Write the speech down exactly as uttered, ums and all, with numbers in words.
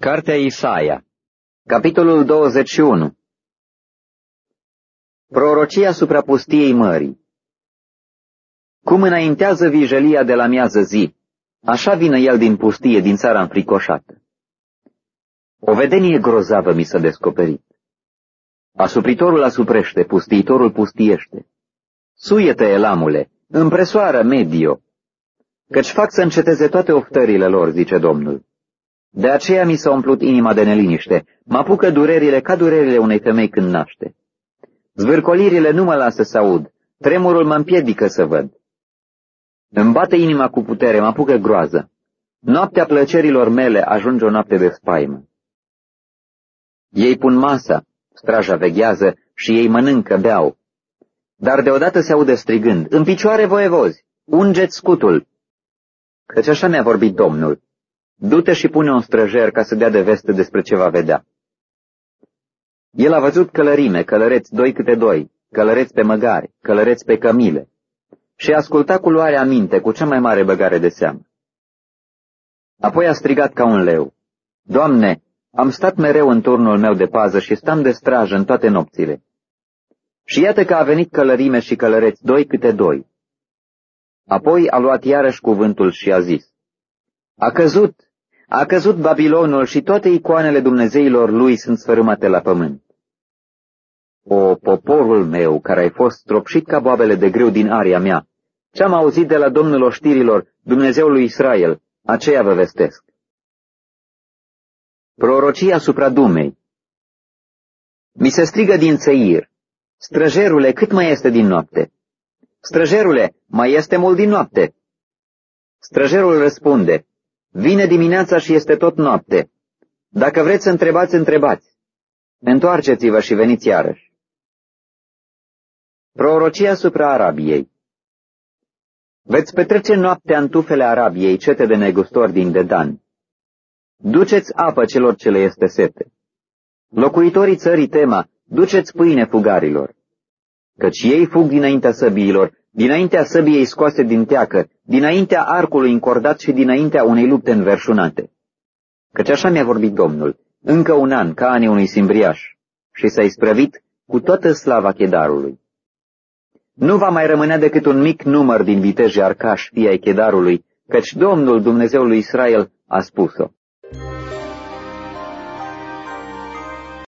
Cartea Isaia, capitolul douăzeci și unu. Prorocia asupra pustiei mării. Cum înaintează vijelia de la miază zi, așa vine el din pustie, din țara înfricoșată. O vedenie grozavă mi s-a descoperit. Asupritorul asuprește, pustiitorul pustiește. Suiete, Elamule, împresoară, Medio, căci fac să înceteze toate oftările lor, zice Domnul. De aceea mi s-a umplut inima de neliniște, mă apucă durerile ca durerile unei femei când naște. Zvârcolirile nu mă lasă să aud, tremurul mă împiedică să văd. Îmi bate inima cu putere, mă apucă groază. Noaptea plăcerilor mele ajunge o noapte de spaimă. Ei pun masa, straja veghează și ei mănâncă, beau. Dar deodată se aude strigând, în picioare, voievozi, ungeți scutul! Căci așa mi-a vorbit Domnul. Du-te și pune un străjer ca să dea de veste despre ce va vedea. El a văzut călărime, călăreți doi câte doi, călăreți pe măgari, călăreți pe cămile, și a ascultat cu luare aminte, cu cea mai mare băgare de seamă. Apoi a strigat ca un leu, Doamne, am stat mereu în turnul meu de pază și stam de strajă în toate nopțile. Și iată că a venit călărime și călăreți doi câte doi. Apoi a luat iarăși cuvântul și a zis, A căzut, a căzut Babilonul și toate icoanele dumnezeilor lui sunt sfărâmate la pământ. O, poporul meu, care ai fost stropșit ca boabele de grâu din aria mea, ce-am auzit de la Domnul oștirilor, Dumnezeul lui Israel, aceea vă vestesc. Prorocia asupra Dumei. Mi se strigă din Țeir, străjerule, cât mai este din noapte? Străjerule, mai este mult din noapte? Străjerul răspunde, vine dimineața și este tot noapte. Dacă vreți să întrebați, întrebați. Întoarceți-vă și veniți iarăși. Prorocia asupra Arabiei. Veți petrece noaptea în tufele Arabiei, cete de negustori din Dedan. Duceți apă celor ce le este sete. Locuitorii țării Tema, duceți pâine fugarilor. Căci ei fug dinaintea săbiilor, dinaintea săbiei scoase din teacă, dinaintea arcului încordat și dinaintea unei lupte înverșunate. Căci așa mi-a vorbit Domnul, încă un an ca anii unui simbriaș, și s-a isprăvit cu toată slava Chedarului. Nu va mai rămânea decât un mic număr din vitejii arcași, fii ai Chedarului, căci Domnul, Dumnezeul lui Israel, a spus-o.